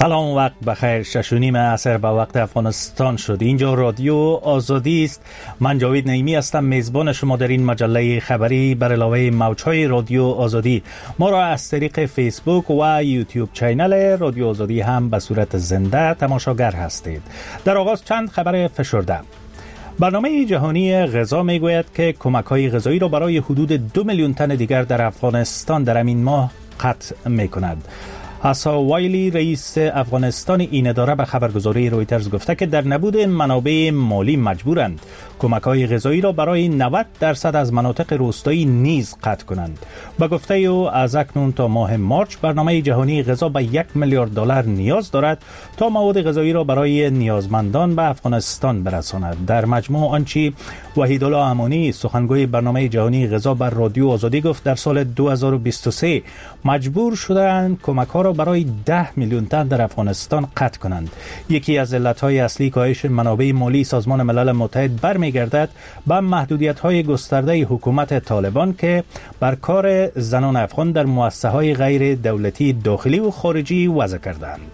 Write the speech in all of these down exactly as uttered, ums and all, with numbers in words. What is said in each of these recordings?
سلام، وقت بخیر. شش و نیم عصر به وقت افغانستان شد. اینجا رادیو آزادی است. من جاوید نعیمی هستم، میزبان شما در این مجله خبری بر علاوه موجهای رادیو آزادی. ما را از طریق فیسبوک و یوتیوب چینل رادیو آزادی هم به صورت زنده تماشاگر هستید. در آغاز چند خبر فشرده. برنامه جهانی غذا میگوید که کمک‌های غذایی را برای حدود دو میلیون تن دیگر در افغانستان در همین ماه قطع می‌کند. آسا وایلی رئیس افغانستان این اداره به خبرگزاری رویترز گفته که در نبود منابع مالی مجبورند کمک‌های غذایی را برای نود درصد از مناطق روستایی نیز قطع کنند. به گفته او از اکنون تا ماه مارچ برنامه جهانی غذا به یک میلیارد دلار نیاز دارد تا مواد غذایی را برای نیازمندان به افغانستان برساند. در مجموع آنچه وحیدالله امانی سخنگوی برنامه جهانی غذا بر رادیو آزادی گفت، در سال دو هزار و بیست و سه مجبور شدند کمک‌ها را برای ده میلیون تن در افغانستان قطع کنند. یکی از علتهای اصلی کاهش منابع مالی سازمان ملل متحد برمیگردد به محدودیت‌های گسترده حکومت طالبان که بر کار زنان افغان در مؤسسه‌های غیر دولتی داخلی و خارجی وضع کردند.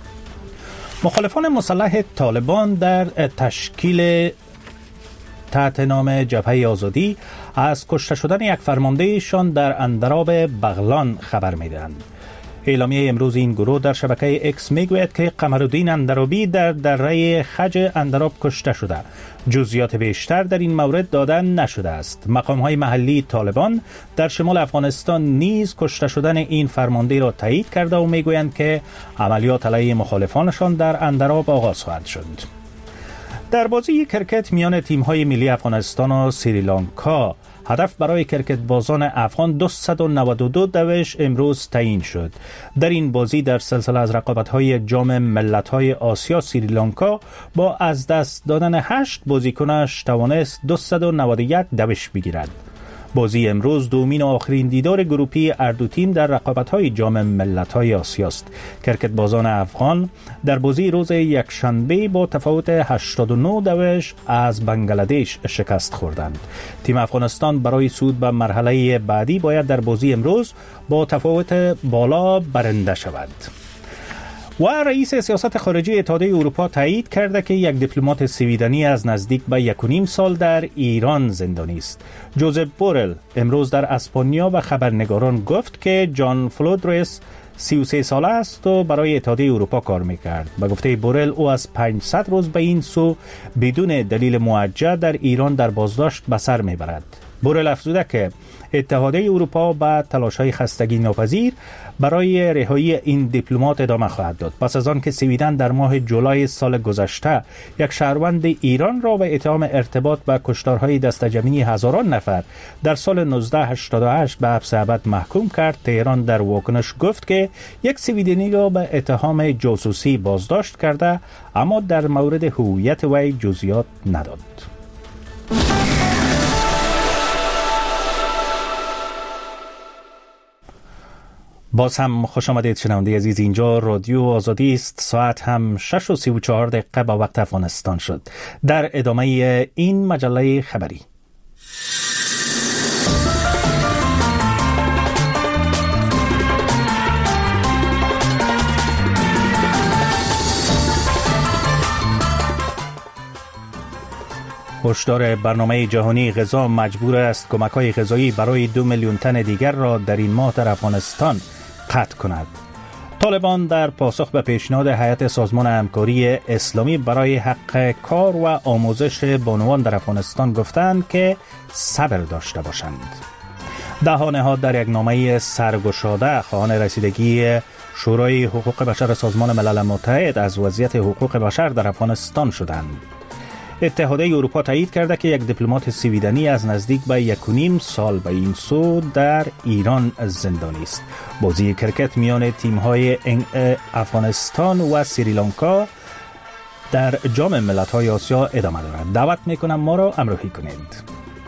مخالفان مسلح طالبان در تشکیل تحت نام جبهه آزادی از کشته شدن یک فرماندهشان در اندراب بغلان خبر می‌دهند. اعلامیه امروز این گروه در شبکه اکس میگوید که قمرالدین اندرابی در دره خج اندراب کشته شده. جزئیات بیشتر در این مورد داده نشده است. مقام‌های محلی طالبان در شمال افغانستان نیز کشته شدن این فرمانده را تایید کرده و میگویند که عملیات علیه مخالفانشان در اندراب آغاز خواهد شد. در بازی کرکت میان تیم‌های ملی افغانستان و سریلانکا هدف برای کرکت بازان افغان دویست و نود و دو دوش امروز تعیین شد. در این بازی در سلسله از رقابت‌های جام ملت‌های آسیا سریلانکا با از دست دادن هشت بازیکنش توانست دویست و نود و یک دوش بگیرد. بازی امروز دومین و آخرین دیدار گروپی اردو تیم در رقابت‌های جام ملت‌های آسیا است. کرکت بازان افغان در بازی روز یکشنبه با تفاوت هشتاد و نه دوش از بنگلادش شکست خوردند. تیم افغانستان برای صعود به مرحله بعدی باید در بازی امروز با تفاوت بالا برنده شود. و رئیس سیاست خارجی اتحادیه اروپا تایید کرده که یک دیپلمات سویدنی از نزدیک به یک و نیم سال در ایران زندانی است. جوزپ بورل امروز در اسپانیا و خبرنگاران گفت که جان فلودرس سی و سه ساله است و برای اتحادیه اروپا کار میکرد. به گفته بورل او از پانصد روز به این سو بدون دلیل موجه در ایران در بازداشت به سر میبرد. بورل افزوده که اتحادیه اروپا با تلاش‌های خستگی ناپذیر برای رهایی این دیپلمات ادامه خواهد داد. پس از آن که سویدن در ماه جولای سال گذشته یک شهروند ایران را به اتهام ارتباط با کشتارهای دسته‌جمعی هزاران نفر در سال نوزده هشتاد و هشت به حبس ابد محکوم کرد، تهران در واکنش گفت که یک سویدنی را به اتهام جاسوسی بازداشت کرده، اما در مورد هویت وی جزئیات نداد. باز هم خوش آمدید شنونده عزیز. اینجا رادیو آزادی است. ساعت هم شش و سی و چهار دقیقه با وقت افغانستان شد. در ادامه این مجله خبری هشدار برنامه جهانی غذا مجبور است کمک‌های غذایی برای دو میلیون تن دیگر را در این ماه در افغانستان قطع کند. طالبان در پاسخ به پیشنهاد هیئت سازمان همکاری اسلامی برای حق کار و آموزش بانوان در افغانستان گفتند که صبر داشته باشند. ده ها نهاد در یک نامه سرگشاده خواهان رسیدگی شورای حقوق بشر سازمان ملل متحد از وضعیت حقوق بشر در افغانستان شدند. اتحادیه اروپا تایید کرده که یک دیپلمات سویدنی از نزدیک به یک و نیم سال به این سو در ایران زندانی است. بازی کرکت میان تیم‌های افغانستان و سریلانکا در جام ملت‌های آسیا ادامه دارد. دعوت می‌کنم ما را همراهی کنید.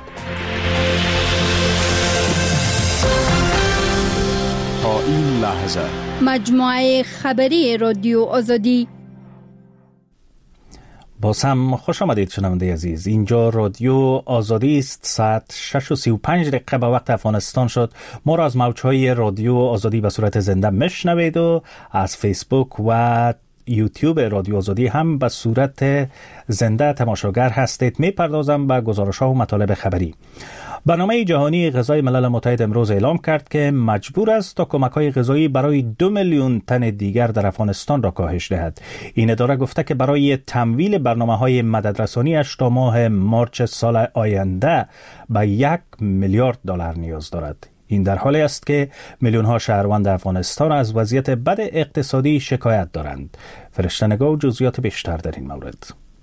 تا این لحظه مجموعه خبری رادیو آزادی. باز هم خوش آمدید شنونده عزیز. اینجا رادیو آزادی است. ساعت شش و سی و پنج دقیقه به وقت افغانستان شد. ما را از موجهای رادیو آزادی به صورت زنده مشنوید و از فیسبوک و یوتیوب رادیو آزادی هم به صورت زنده تماشاگر هستید. می پردازم به گزارش ها و مطالب خبری. برنامه جهانی غذای ملل متحد امروز اعلام کرد که مجبور است تا کمک‌های غذایی برای دو میلیون تن دیگر در افغانستان را کاهش دهد. این اداره گفته که برای تمویل برنامه‌های مددرسانی‌اش تا ماه مارچ سال آینده به یک میلیارد دلار نیاز دارد. این در حالی است که میلیون‌ها شهروند افغانستان از وضعیت بد اقتصادی شکایت دارند. فرشته نگاه و جزئیات بیشتر در این مورد.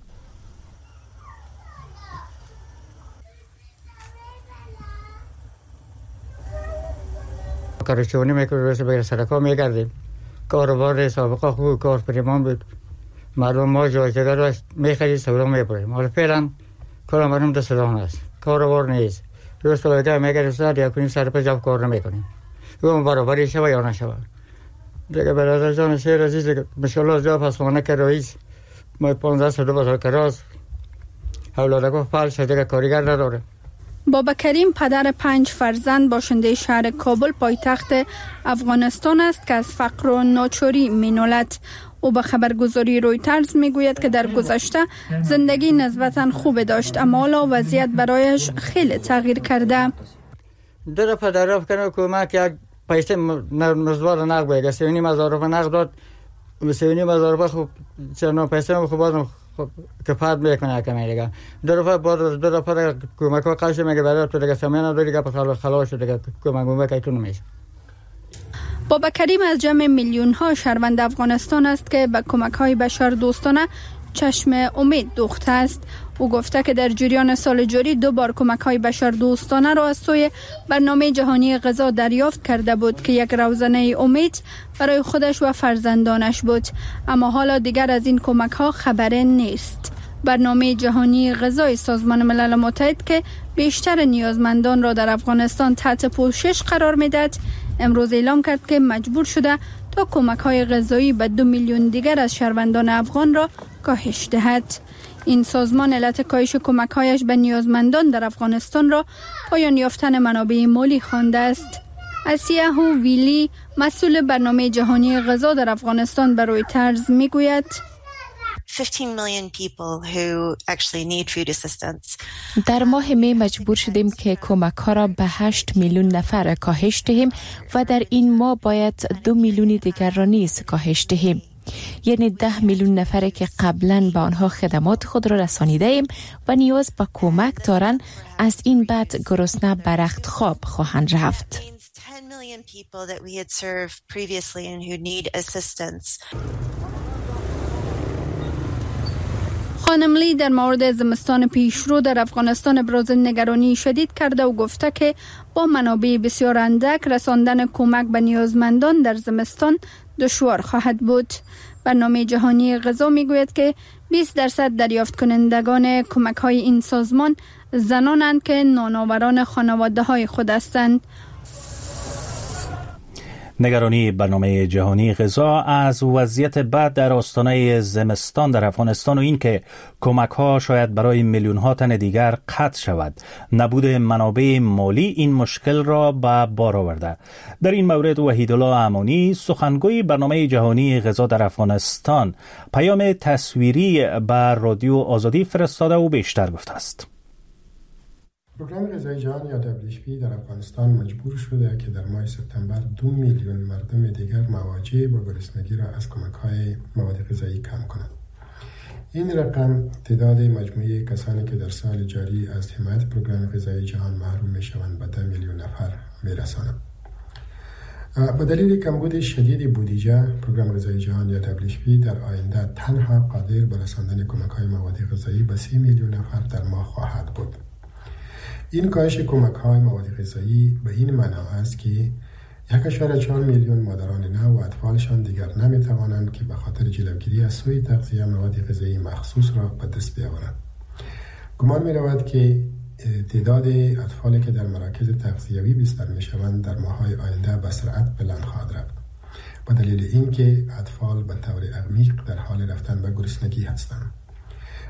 کارشونی میکنه روز بگر سرکا میگردیم. کاروبار سابقه خوب کار پریمان بود. مردم ما جای جگر رو میخرید سورا میبریم. حالا فعلا کار مردم دست دان است. کاروبار نیست. روز بگر میگردیم سر یا کنیم سر پجاب کار نمیکنیم. اون برابری شوه یا نشوه. دیگه برادر جان شیر عزیز مشالله جا پس خانه که رئیس ما پانزده سال بازار کراز اولادگاه پل شد دیگه کاریگر نداره. بابا کریم پدر پنج فرزند باشنده شهر کابل پایتخت افغانستان است که از فقر و ناچاری مینالد. او به خبرگزاری رویترز میگوید که در گذشته زندگی نسبتاً خوب داشت اما حالا وضعیت برایش خیلی تغییر کرده. در پدر کنه کمک یک پیسه مزوار نقد بگه سیونی مزار رو نقد داد سیونی مزار رو خوب چند پیسه خوب بازم کفایت میکنه کمی دیگه در رفت بعد در رفت کمک ها قش میگه برای تو دیگه سامان داری که خلا خلاص دیگه کمک کمک تو نمیشه. بابا کریم از جمع میلیون ها شهروند افغانستان است که به کمک های بشر دوستانه چشم امید دوخته است. او گفته که در جریان سال جاری دو بار کمک های بشر دوستانه را از سوی برنامه جهانی غذا دریافت کرده بود که یک روزنه امید برای خودش و فرزندانش بود، اما حالا دیگر از این کمک ها خبری نیست. برنامه جهانی غذای سازمان ملل متحد که بیشتر نیازمندان را در افغانستان تحت پوشش قرار میدهد امروز اعلام کرد که مجبور شده تا کمک های غذایی به دو میلیون دیگر از شهروندان افغان را کاهش دهد. این سازمان علت کاهش کمک‌هایش به نیازمندان در افغانستان را پایان یافتن منابع مالی خوانده است. اسیاهو ویلی مسئول برنامه جهانی غذا در افغانستان به رویترز میگوید در ماه می مجبور شدیم که کمک ها را به هشت میلیون نفر کاهش دهیم و در این ماه باید دو میلیون دیگر را نیز کاهش دهیم. یعنی ده میلیون نفره که قبلا به آنها خدمات خود را رسانیده ایم و نیاز به کمک دارند از این بعد گرسنه به رخت خواب خواهند رفت. خانم لی در مورد زمستان پیشرو در افغانستان ابراز نگرانی شدید کرده و گفته که با منابع بسیار اندک رساندن کمک به نیازمندان در زمستان دشوار خواهد بود. برنامه جهانی غذا میگوید که بیست درصد دریافت کنندگان کمک های این سازمان زنانند که نانآوران خانواده های خود هستند. نگرانی برنامه جهانی غذا از وضعیت بد در آستانه زمستان در افغانستان و این که کمک ها شاید برای میلیون ها تن دیگر قطع شود، نبود منابع مالی این مشکل را به بار آورده. در این مورد وحیدالله امانی سخنگوی برنامه جهانی غذا در افغانستان پیام تصویری به رادیو آزادی فرستاده و بیشتر گفته است. پروگرام غذای جهان یا دبلیو اچ پی در افغانستان مجبور شده که در ماه سپتامبر دو میلیون مردم دیگر مواجه با گرسنگی را از کمک‌های مواد غذایی کم کند. این رقم تعداد مجموعی کسانی که در سال جاری از حمایت پروگرام غذای جهان محروم می‌شوند به ده میلیون نفر می‌رساند. با دلیل کمبود شدید بودجه، پروگرام غذای جهان یا دبلیو اچ پی در آینده تنها قادر به رساندن کمک‌های مواد غذایی به سی میلیون نفر در ماه خواهد بود. این کاهش کمک‌های مواد غذایی به این معنا است که یک اشاره چهار میلیون مادران نو و اطفالشان دیگر نمی‌توانند که به خاطر جلوگیری از سوء تغذیه مواد غذایی مخصوص را به دست بیاورند. گمان می‌رود که تعداد اطفالی که در مراکز تغذیوی بستر می‌شوند در ماه‌های آینده به سرعت بلند خواهد رفت، به دلیل اینکه اطفال به طور عمیق در حال رفتن به گرسنگی هستند.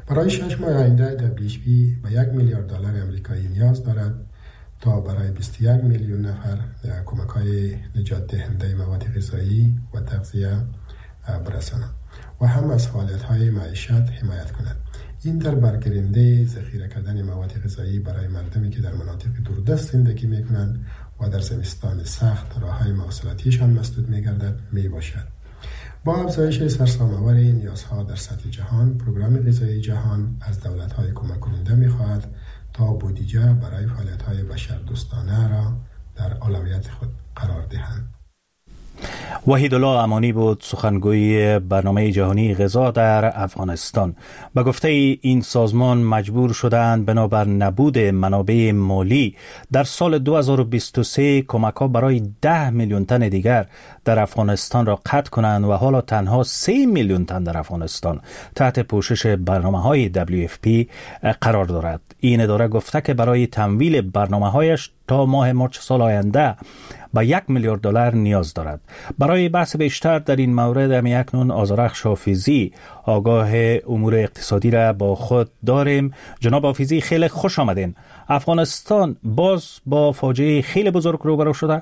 برای شش ماه آینده دبلیو اچ پی به یک میلیارد دلار آمریکایی نیاز دارد تا برای بیست و یک میلیون نفر کمک‌های نجات دهنده مواد غذایی و تغذیه برساند و هم از فعالیت‌های معیشت حمایت کند. این در برگیرنده ذخیره کردن مواد غذایی برای مردمی که در مناطق دوردست زندگی می‌کنند و در زمستان سخت راه‌های مواصلاتیشان مسدود می‌گردد میباشد. با افزایش سرسام‌آور نیازها در سطح جهان، پروگرام غذایی جهان از دولت‌های کمک کننده می‌خواهد تا بودجه برای فعالیت‌های بشردوستانه را در اولویت خود قرار دهند. وحیدالله امانی بود سخنگوی برنامه جهانی غذا در افغانستان. به گفته این سازمان مجبور شدند بنابر نبود منابع مالی در سال دو هزار و بیست و سه کمک‌ها برای ده میلیون تن دیگر در افغانستان را قطع کنند و حالا تنها سه میلیون تن در افغانستان تحت پوشش برنامه‌های دبلیو اف پی قرار دارد. این اداره گفته که برای تمویل برنامه‌هایش تا ماه مارس سال آینده با یک میلیارد دلار نیاز دارد. برای بحث بیشتر در این مورد همی اکنون آذرخش حافظی آگاه امور اقتصادی را با خود داریم. جناب حافظی خیلی خوش آمدین. افغانستان باز با فاجعه خیلی بزرگ روبرو شده.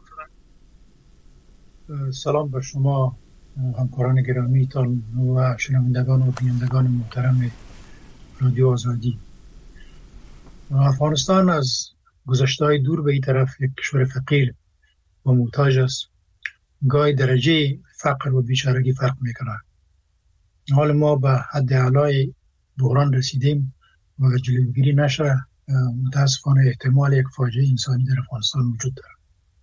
سلام به شما همکاران گرامیتان و شنوندگان و بینندگان محترم رادیو آزادی. افغانستان از گذشته‌های دور به این طرف یک کشور فقیر و محتاج است. گاهی درجه فقر و بیچارگی فرق میکنه. حال ما به حد اعلای بحران رسیدیم و جلوگیری نشه متاسفانه احتمال یک فاجعه انسانی در افغانستان وجود داره.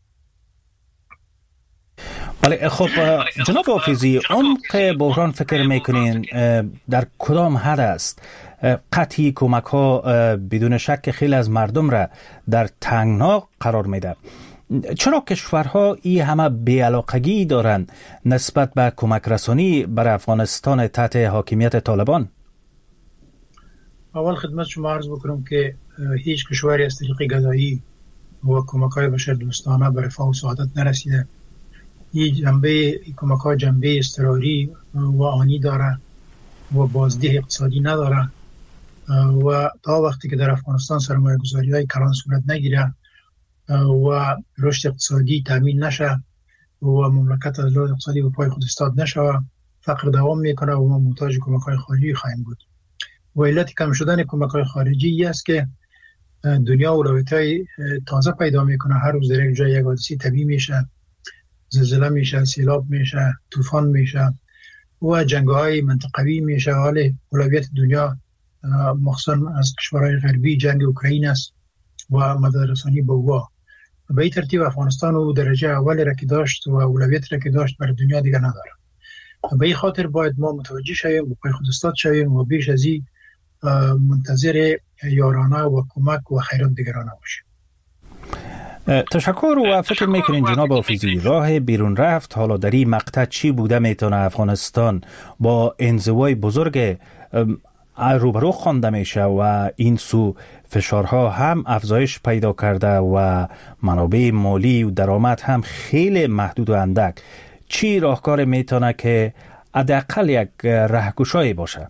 بله خب جناب حافظی، عمق بحران فکر میکنین در کدام حد است؟ قطعی کمک ها بدون شک خیلی از مردم را در تنگنا قرار میده. چرا کشورها این همه بی‌علاقگی دارند نسبت به کمک رسانی بر افغانستان تحت حاکمیت طالبان؟ اول خدمت شما عرض بکنم که هیچ کشوری از طریق گدایی و کمک‌های بشردوستانه به رفاه و سعادت نرسیده. این جنبه کمک‌ها جنبه اضطراری و آنی داره و بازده اقتصادی نداره و تا وقتی که در افغانستان سرمایه‌گذاری‌های کلان صورت نگیره و رشد اقتصادی تامین نشه و مملکت از لحاظ اقتصادی به پای خود ایستاد نشه، فقر دوام میکنه و ما محتاج کمک‌های خارجی خواهیم بود. و علت کم شدن کمک‌های خارجی است که دنیا اولویت‌های تازه پیدا میکنه. هر روز در یک جای یک حادثه طبیعی میشه، زلزله میشه، سیلاب میشه، طوفان میشه و جنگ‌های منطقوی میشه. حال اولویت دنیا مخصوصا از کشورهای غربی جنگ اوکراین است و مددرسانی به او. به این ترتیب افغانستان و درجه اول را که داشت و اولویت را که داشت برای دنیا دیگر نداره. به این خاطر باید ما متوجه شویم و پای خود ایستاد شویم و بیش از این منتظر یارانه و کمک و خیرات دیگرانه باشیم. تشکر. و فکر میکنین جناب حافظی راه بیرون رفت حالا در این مقطع چی بوده میتونه افغانستان با انزوای بزرگ روبرو خوانده میشه و این سو فشارها هم افزایش پیدا کرده و منابع مالی و درآمد هم خیلی محدود و اندک، چی راهکار میتونه که حداقل یک راهگشایی باشه؟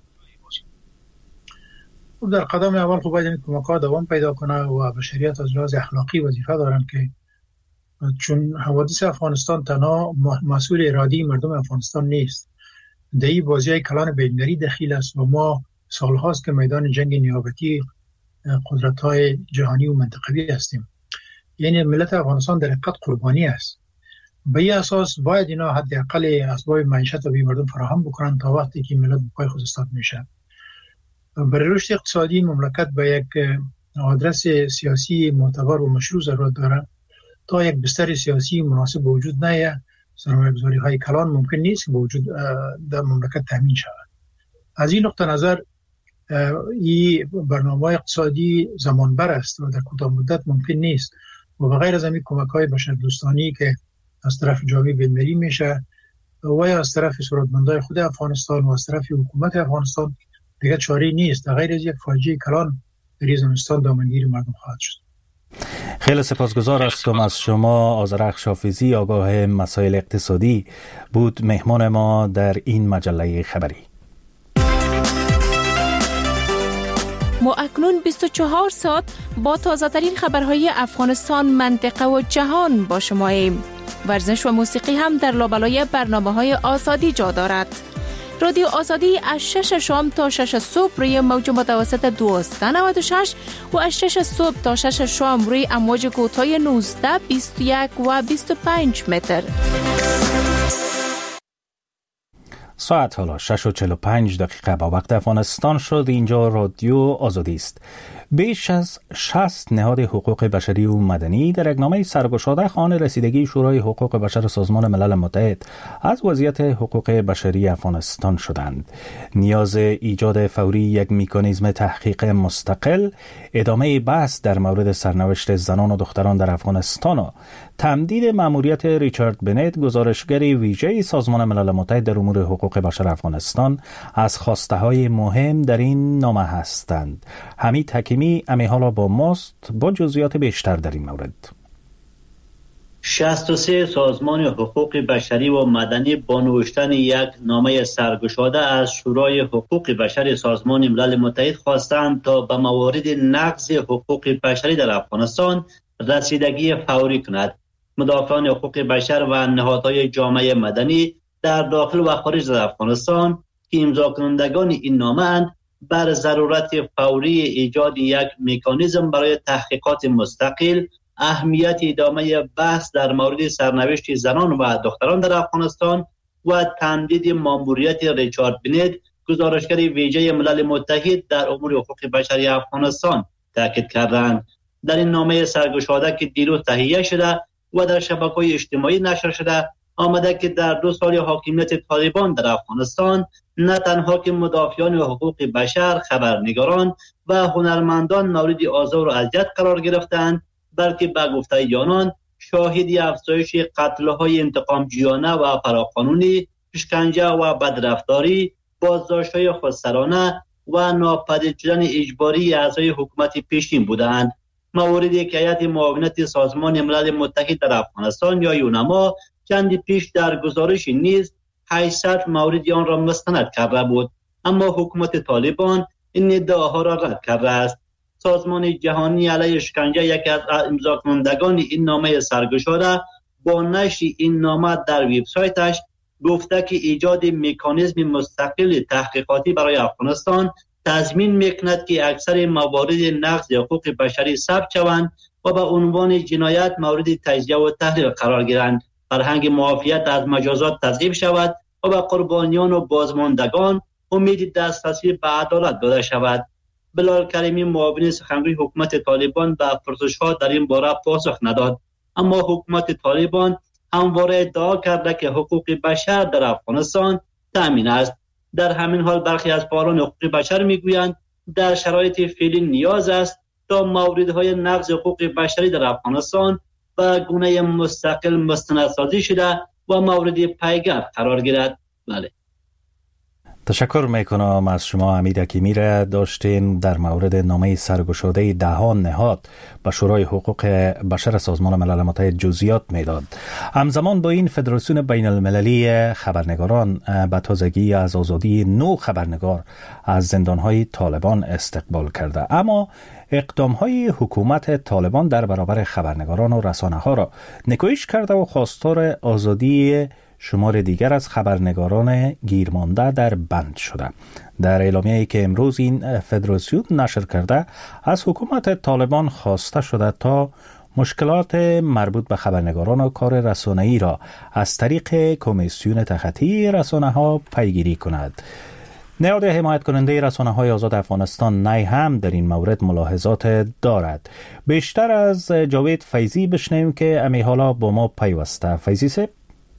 در قدم اول خب باید این کمک‌ها دوام پیدا کنه و بشریت از لحاظ اخلاقی وظیفه دارن که چون حوادث افغانستان تنها مسئول ارادی مردم افغانستان نیست، در این بازی‌های کلان بین‌المللی دخیل است و ما سال‌هاست که میدان جنگ نیابتی قدرت‌های جهانی و منطقوی هستیم. یعنی ملت افغانستان در حقیقت قربانی است. به این اساس باید اینا حداقل اسباب معیشت رو به مردم فراهم بکنن تا وقتی که ملت به پای خود ایستاد میشه. برای رشد اقتصادی مملکت به یک آدرس سیاسی معتبر و مشروع ضرورت داره. تا یک بستر سیاسی مناسب به وجود نیاید، سرمایه‌گذاری‌های کلان ممکن نیست به وجود در مملکت تامین شود. از این نقطه نظر این برنامه اقتصادی زمانبر است و در کوتاه مدت ممکن نیست و بغیر از همین کمک‌های بشردوستانی که از طرف جامعه بین‌المللی میشه و یا از طرف سودمندان خود افغانستان و از طرف حکومت افغانستان دیگر چاره‌ای نیست. غیر از یک فاجعه کلان در زمستان دامنگیر مردم خواهد شد. خیلی سپاسگزار هستم از شما. آذرخش حافظی آگاه مسائل اقتصادی بود مهمان ما در این مجله خبری. ما اکنون بیست و چهار ساعت با تازه ترین خبرهای افغانستان، منطقه و جهان با شماییم. ورزش و موسیقی هم در لابلای برنامه‌های آزادی جا دارد. رادیو آزادی از شش شام تا شش صبح روی موج متوسط دویست و نود و شش و از شش صبح تا شش شام روی امواج کوتاه نوزده، بیست و یک و بیست و پنج متر. ساعت حالا شش و چهل و پنج دقیقه با وقت افغانستان شد. اینجا رادیو آزادی است. بیش از شصت نهاد حقوق بشری و مدنی در اقنامه سرگشاده خوان رسیدگی شورای حقوق بشر سازمان ملل متحد از وضعیت حقوق بشری افغانستان شدند. نیاز ایجاد فوری یک مکانیزم تحقیق مستقل، ادامه بحث در مورد سرنوشت زنان و دختران در افغانستان و تمدید مأموریت ریچارد بنت، گزارشگر ویژه سازمان ملل متحد در امور حقوق بشر افغانستان، از خواسته های مهم در این نامه هستند. حمید حکیمی امی حالا با ماست با جزئیات بیشتر در این مورد. شصت و سه سازمان حقوق بشری و مدنی با نوشتن یک نامه سرگشاده از شورای حقوق بشر سازمان ملل متحد خواستند تا به موارد نقض حقوق بشری در افغانستان رسیدگی فوری کند. مدافعان حقوق بشر و نهادهای جامعه مدنی در داخل و خارج از افغانستان که امضا کنندگان این نامه اند، بر ضرورت فوری ایجاد یک مکانیزم برای تحقیقات مستقل، اهمیت ادامه بحث در مورد سرنوشت زنان و دختران در افغانستان و تمدید مأموریت ریچارد بنت، گزارشگر ویژه ملل متحد در امور حقوق بشری افغانستان تاکید کردند. در این نامه سرگشاده که دیروز تهیه شده و در شبکه‌های اجتماعی نشر شده، آمده که در دو سال حاکمیت طالبان در افغانستان نه تنها که مدافعان حقوق بشر، خبرنگاران و هنرمندان مورد آزار و اذیت قرار گرفتند، بلکه به گفته آنان شاهد افزایش قتل‌های انتقامجویانه و فراقانونی، شکنجه و بدرفتاری، بازداشت‌های خودسرانه و ناپدید شدن اجباری اعضای حکومت پیشین بودند. مواردی که هیئت معاونت سازمان ملل متحد در افغانستان یا یونما چندی پیش در گزارش نیز هشتصد مورد آن را مستند کرده بود، اما حکومت طالبان این ادعاها را رد کرده است. سازمان جهانی علیه شکنجه یکی از امضا کنندگان این نامه سرگشاده با نشر این نامه در وبسایتش گفته که ایجاد مکانیزم مستقل تحقیقاتی برای افغانستان تضمین میکند که اکثر موارد نقض حقوق بشری ثبت شوند و به عنوان جنایت مورد تجزیه و تحلیل قرار گیرند، فرهنگ معافیت از مجازات تضعیف شود و به قربانیان و بازماندگان امید دسترسی به عدالت داده شود. بلال کریمی، معاون سخنگوی حکومت طالبان، به پرسش‌ها در این باره پاسخ نداد، اما حکومت طالبان همواره ادعا کرده که حقوق بشر در افغانستان تامین است. در همین حال برخی از فعالان حقوق بشر میگویند در شرایط فعلی نیاز است تا موردهای نقض حقوق بشری در افغانستان به گونه مستقل مستندسازی شده و مورد پیگرد قرار گیرد. بله. تشکر میکنم از شما حمید حکیمی. را داشتیم در مورد نامه سرگشاده دهان نهاد به شورای حقوق بشر سازمان ملل متحد جزئیات میداد. همزمان با این فدراسیون بین المللی خبرنگاران به تازگی از آزادی نو خبرنگار از زندانهای طالبان استقبال کرده، اما اقدامهای حکومت طالبان در برابر خبرنگاران و رسانه ها را نکویش کرده و خواستار آزادی شمار دیگر از خبرنگاران گیرمانده در بند شده. در اعلامیه‌ای که امروز این فدراسیون نشر کرده، از حکومت طالبان خواسته شده تا مشکلات مربوط به خبرنگاران و کار رسانه‌ای را از طریق کمیسیون تخطی رسانه‌ها پیگیری کند. نهاد حمایت کننده رسانه‌های آزاد افغانستان نی هم در این مورد ملاحظات دارد. بیشتر از جاوید فیضی بشنویم که امی حالا با ما پیوسته. فیضی صاحب.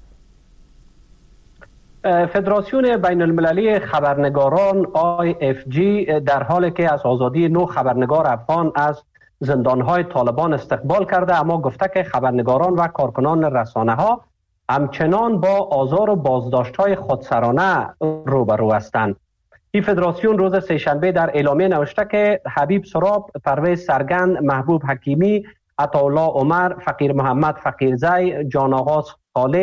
فدراسیون بین المللی خبرنگاران آی اف جی در حالی که از آزادی نو خبرنگار افغان از زندانهای طالبان استقبال کرده، اما گفته که خبرنگاران و کارکنان رسانه ها همچنان با آزار و بازداشت‌های خودسرانه روبرو هستند. این فدراسیون روز سه‌شنبه در اعلامیه نوشته که حبیب سراب، پرویز سرگند، محبوب حکیمی، عطاالله عمر، فقیر محمد فقیرزی، جان آغاز خاله،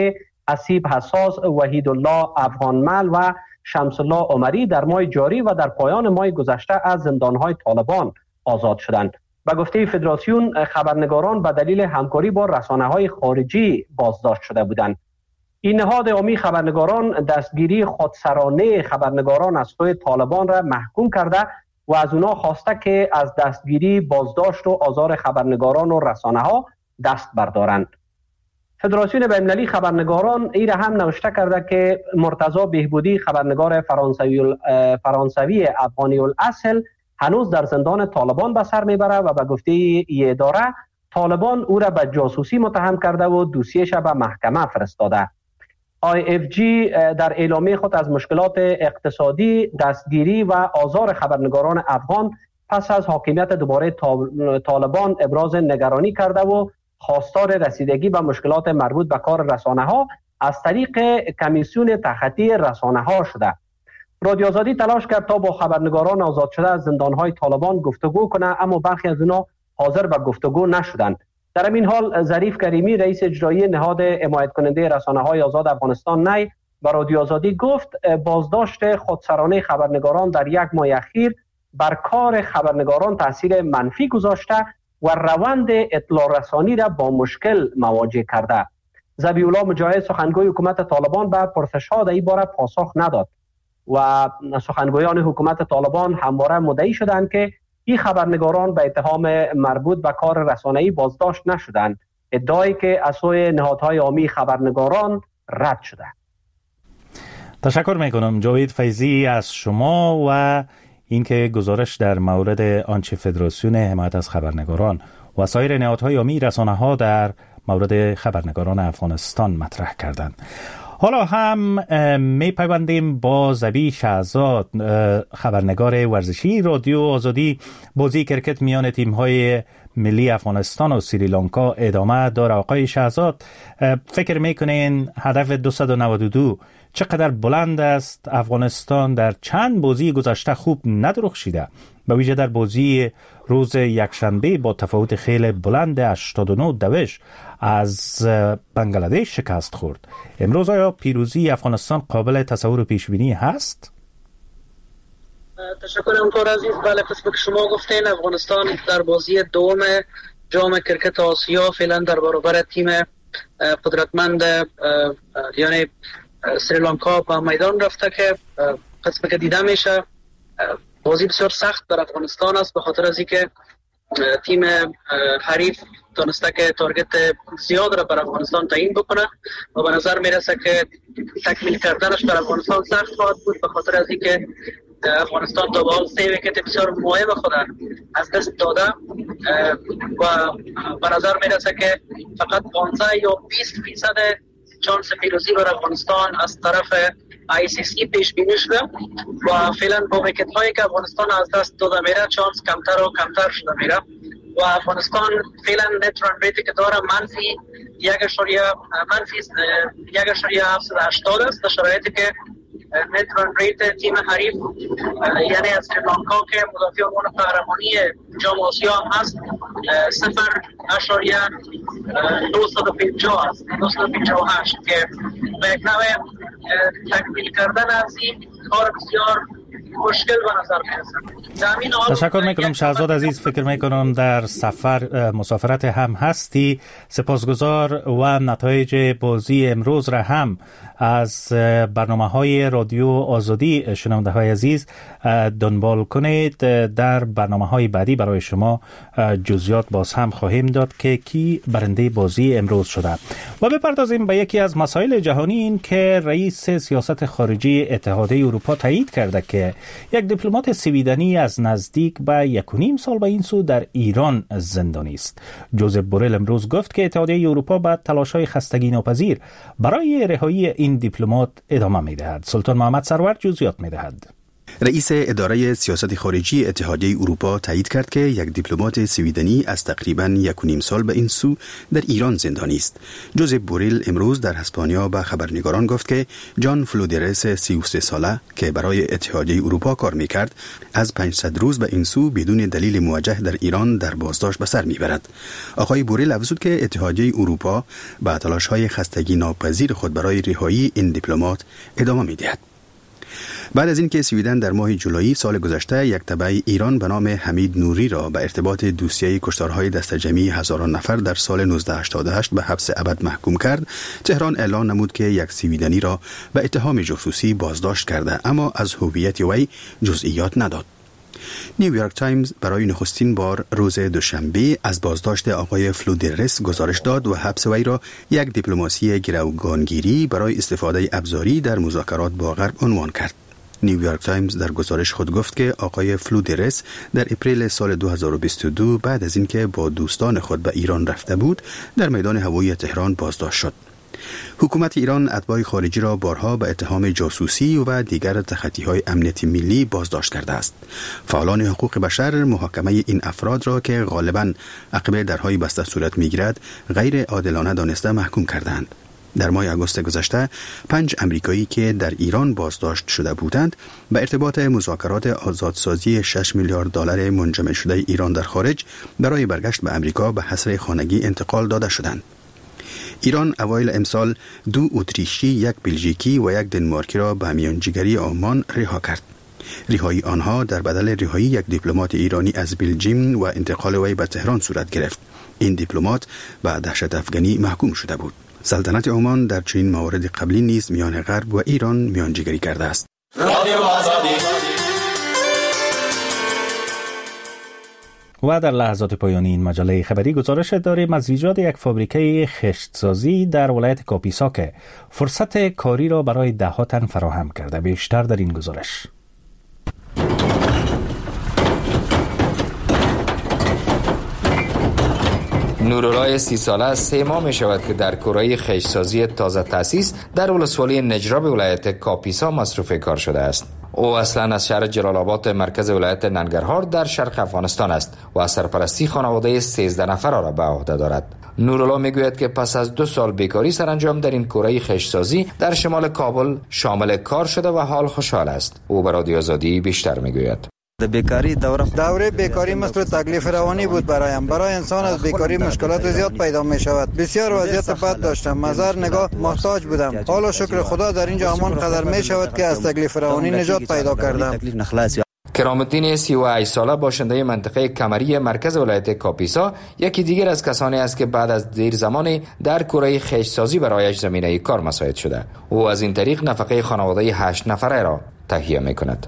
اسیب حساس، وحید الله افغانمل و شمس الله عمری در ماه جاری و در پایان ماه گذشته از زندانهای طالبان آزاد شدند. به گفته فدراسیون، خبرنگاران به دلیل همکاری با رسانه‌های خارجی بازداشت شده بودند. این نهاد عامی خبرنگاران دستگیری خودسرانه خبرنگاران از سوی طالبان را محکوم کرده و از اونا خواسته که از دستگیری، بازداشت و آزار خبرنگاران و رسانه‌ها دست بردارند. فدراسیون بین‌المللی خبرنگاران این را هم نوشته کرده که مرتضی بهبودی، خبرنگار فرانسوی فرانسوی افغانی الاصل، هنوز در زندان طالبان به سر میبره و به گفته ای اداره طالبان او را به جاسوسی متهم کرده و دوسیه‌اش به محکمه فرستاده. آی اف جی در اعلامیه خود از مشکلات اقتصادی، دستگیری و آزار خبرنگاران افغان پس از حاکمیت دوباره طالبان ابراز نگرانی کرده و خواستار رسیدگی به مشکلات مربوط به کار رسانه‌ها از طریق کمیسیون تخطی رسانه‌ها شده. رادیو آزادی تلاش کرد تا با خبرنگاران آزاد شده از زندان‌های طالبان گفتگو کنه، اما برخی از اونا حاضر به گفتگو نشدند. در این حال ظریف کریمی، رئیس اجرایی نهاد حمایت کننده رسانه‌های آزاد افغانستان نی، به رادیو آزادی گفت بازداشت خودسرانه خبرنگاران در یک ماه اخیر بر کار خبرنگاران تاثیر منفی گذاشته و روند اطلاع رسانی را با مشکل مواجه کرده. ذبیح الله مجاهد، سخنگوی حکومت طالبان، به پرسش‌ها در این باره پاسخ نداد و سخنگویان حکومت طالبان همواره مدعی شدند که این خبرنگاران به اتهام مربوط به کار رسانه‌ای بازداشت نشدند، ادعایی که از سوی نهادهای عامی خبرنگاران رد شده. تشکر میکنم جاوید فیضی از شما و اینکه گزارش در مورد آنچه فدراسیون حمایت از خبرنگاران و سایر نهادهای عامی رسانه‌ها در مورد خبرنگاران افغانستان مطرح کردند. حالا هم می پیوندیم با ذبیح شهزاد، خبرنگار ورزشی رادیو آزادی. بازی کرکت میان تیم‌های ملی افغانستان و سریلانکا ادامه داره. آقای شهزاد، فکر میکنین هدف دویست و نود و دو چقدر بلند است؟ افغانستان در چند بازی گذشته خوب ندرخشیده، به ویژه در بازی روز یکشنبه با تفاوت خیلی بلند هشتاد و نه دوش از بنگلادش شکست خورد. امروز آیا پیروزی افغانستان قابل تصور و پیش بینی هست؟ تشکر همکار عزیز. بله، قسم که شما گفتین افغانستان در بازی دوم جام کرکت آسیا فعلا در برابر تیم قدرتمند یعنی سریلانکا به میدان رفته که قسم که دیده میشه بازی بسیار سخت در افغانستان است، به خاطر از اینکه تیم حریف تونسته که تارگت زیاد را بر افغانستان تعیین بکنه و به نظر میرسه که تکمیل کردنش بر افغانستان سخت خواهد بود، به خاطر از اینکه افغانستان تا به حال سه ویکت بسیار مهم خود از دست داده و به نظر میرسه که فقط پانزده یا بیست فیصد چانس پیروزی بر افغانستان از طرف آی سی سی پیش بینی شده و فعلا با ویکت هایی که افغانستان از دست داده میره چانس کمتر و کمتر شده میره و افغانستان فعلا نت ران ریتی که داره منفی یک اشاریه منفی یک اشاریه هفتصد و هشتاد است، در شرایطی که نت ران ریت تیم حریف یعنی از سریلانکا که مدافع عنوان قهرمانی جام آسیا هم هست صفر اشاریه دویست و پنجاه است، دویست و پنجاه و هشت که به یک نوع تکمیل کردن از این کار بسیار مشکل به نظر میرسه. تشکر میکنم شهزاد عزیز. فکر میکنم در سفر مسافرت هم هستی. سپاسگزار و نتایج بازی امروز را هم از برنامه های رادیو آزادی شنونده های عزیز دنبال کنید. در برنامه های بعدی برای شما جزئیات باز هم خواهیم داد که کی برنده بازی امروز شده. و بپردازیم به یکی از مسائل جهانی، این که رئیس سیاست خارجی اتحادیه اروپا تایید کرده که یک دیپلمات سویدنی از نزدیک به یک و نیم سال به این سو در ایران زندانی است. جوزف بورل امروز گفت که اتحادیه اروپا به تلاش‌های خستگی ناپذیر برای رهایی این دیپلمات ادامه می‌دهد. سلطان محمد سرور جزئیات می‌دهد. رئیس اداره سیاست خارجی اتحادیه اروپا تایید کرد که یک دیپلمات سویدنی از تقریباً یک و نیم سال به این سو در ایران زندانی است. جوزپ بوریل امروز در اسپانیا به خبرنگاران گفت که جان فلودرس سی و سه ساله که برای اتحادیه اروپا کار می‌کرد از پانصد روز به این سو بدون دلیل موجه در ایران در بازداشت به سر می‌برد. آقای بوریل افزود که اتحادیه اروپا با تلاش‌های خستگی ناپذیر خود برای رهایی این دیپلمات ادامه می‌دهد. بعد از اینکه سویدن در ماه جولای سال گذشته یک تبع ایران به نام حمید نوری را به ارتباط دوسیه کشتارهای دست جمعی هزاران نفر در سال نوزده هشتاد و هشت به حبس ابد محکوم کرد، تهران اعلان نمود که یک سویدنی را به اتهام جاسوسی بازداشت کرده، اما از هویت وی جزئیات نداد. نیویورک تایمز برای نخستین بار روز دوشنبه از بازداشت آقای فلودرس گزارش داد و حبس وی را یک دیپلماسی گروگانگیری برای استفاده ابزاری در مذاکرات با غرب عنوان کرد. نیویورک تایمز در گزارش خود گفت که آقای فلودرس در اپریل سال دو هزار و بیست و دو بعد از اینکه با دوستان خود به ایران رفته بود در میدان هوایی تهران بازداشت شد. حکومت ایران اتباع خارجی را بارها به اتهام جاسوسی و دیگر تخطی‌های امنیتی ملی بازداشت کرده است. فعالان حقوق بشر محاکمه این افراد را که غالباً عقب درهای بسته صورت می‌گیرد غیر عادلانه دانسته محکوم کردند. در ماه آگوست گذشته پنج امریکایی که در ایران بازداشت شده بودند به ارتباط مذاکرات آزادسازی شش میلیارد دلار منجمد شده ایران در خارج برای برگشت به امریکا به حصر خانگی انتقال داده شدند. ایران اوایل امسال دو اتریشی، یک بلژیکی و یک دنمارکی را به میانجیگری آلمان رها کرد. رهایی آنها در بدل رهایی یک دیپلمات ایرانی از بلژیم و انتقال وی به تهران صورت گرفت. این دیپلمات به دهشت افغانی محکوم شده بود. سلطنت عمان در چنین موارد قبلی نیز میان غرب و ایران میانجیگری کرده است. و در لحظات پایانی این مجله خبری گزارش داریم از ایجاد یک فابریکه خشتسازی در ولایت کاپیسا که فرصت کاری را برای ده ها تن فراهم کرده. بیشتر در این گزارش. نورالله سی ساله سه ماه می شود که در کره خشتسازی تازه تأسیس در ولسوالی نجراب ولایت کاپیسا مصروف کار شده است. او اصلا از شهر جلال آباد مرکز ولایت ننگرهار در شرق افغانستان است و از سرپرستی خانواده سیزده نفره را به عهده دارد. نورالله میگوید که پس از دو سال بیکاری سرانجام در این کره خشتسازی در شمال کابل شامل کار شده و حال خوشحال است. او به رادیو آزادی بیشتر میگوید. بیکاری دوره دوره بیکاری مثل تکلیف روانی بود برایم. برای انسان از بیکاری مشکلات زیاد پیدا می شود. بسیار وضعیت بد داشتم. مزار نگاه محتاج بودم. حالا شکر خدا در اینجا همان قدر می شود که از تکلیف روانی نجات پیدا کردم. کرام الدین سی و هشت ساله باشنده منطقه کمری مرکز ولایت کاپیسا یکی دیگر از کسانی است که بعد از دیر زمانی در کره خشتسازی برایش زمینه کار مساعد شده. او از این طریق نفقه خانواده هشت نفره را تهیه می کند.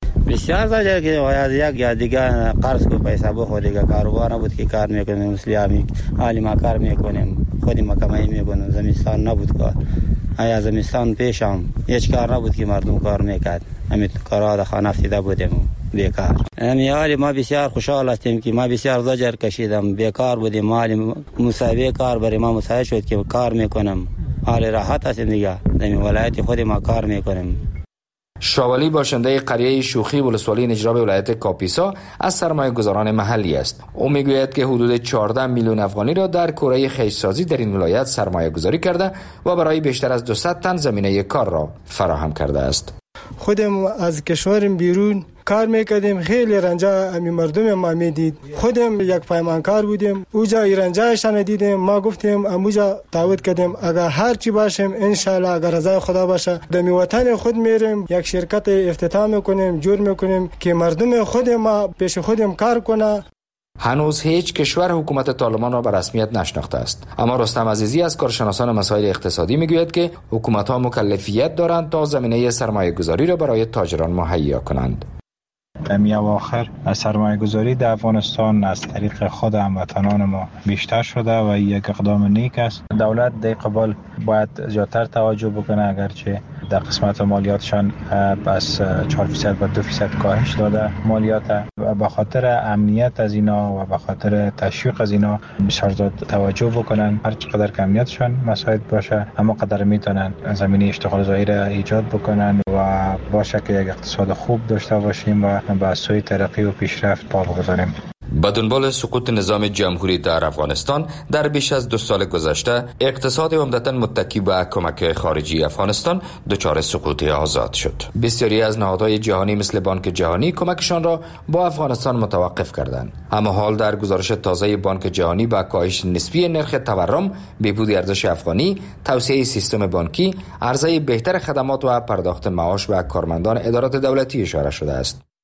بسیار زیاد که باید یک یا دیگه قرض کو پیسه بخوری که کاروبار نبود که کار میکنیم مسلمی حالی ما کار میکنیم خودی ما کمایی میکنیم. زمستان نبود کار، آیا زمستان پیشم هیچ کار نبود که مردم کار میکرد. همین کارها در خانه افتیده بودیم بیکار. همین حالی ما بسیار خوشحال هستیم که ما بسیار زجر کشیدم بیکار بودیم. حالی مسابقه کار برای ما مساعد شد که کار میکنم. حالی راحت هستیم دیگه در ولایت خود ما کار میکنیم. شاولی باشنده قریه شوخی ولسوالی نجراب ولایت کاپیسا از سرمایه گذاران محلی است. او میگوید که حدود چهارده میلیون افغانی را در کره خشتسازی در این ولایت سرمایه گذاری کرده و برای بیشتر از دویست تن زمینه کار را فراهم کرده است. خودم از کشورم بیرون کار میکردیم، خیلی رنجا امی مردم ما میدید. خودم یک پیمانکار بودیم، اوجا رنجایشان دیدیم. ما گفتیم اموجا تعهد کردیم اگر هر چی باشیم انشالله اگر رضای خدا باشه دمی وطن خود میریم یک شرکت افتتاح میکنیم، جور میکنیم که مردم خود ما پیش خودم کار کنه. هنوز هیچ کشور حکومت طالبان را به رسمیت نشناخته است، اما رستم عزیزی از کارشناسان مسائل اقتصادی میگوید که حکومت‌ها مکلفیت دارند تا زمینه سرمایه گذاری را برای تاجران مهیا کنند. در می اواخر سرمایه گذاری در افغانستان از طریق خود هموطنان ما بیشتر شده و یک اقدام نیک است. دولت در قبال باید زیادتر توجه بکنه، اگرچه در قسمت مالیاتشان بس چهار فیصد و دو فیصد کاهش داده مالیات، و به خاطر امنیت از اینا و به خاطر تشویق از اینا بسیار زیاد توجه بکنن. هر چقدر که امنیتشان مساعد باشه اما قدر میتونن زمینه اشتغال زایی را ایجاد بکنن و باشه که یک اقتصاد خوب داشته باشیم و به سوی ترقی و پیشرفت پا بگذاریم. با دنبال سقوط نظام جمهوری در افغانستان در بیش از دو سال گذشته اقتصاد عمدتاً متکی به کمک خارجی افغانستان دچار سقوط آزاد شد. بسیاری از نهادهای جهانی مثل بانک جهانی کمکشان را با افغانستان متوقف کردند، اما حال در گزارش تازه بانک جهانی به کاهش نسبی نرخ تورم، بهبود ارزش افغانی، توسعه سیستم بانکی، عرضه بهتر خدمات و پرداخت معاش به کارمندان ادارات دولتی اشاره شده است.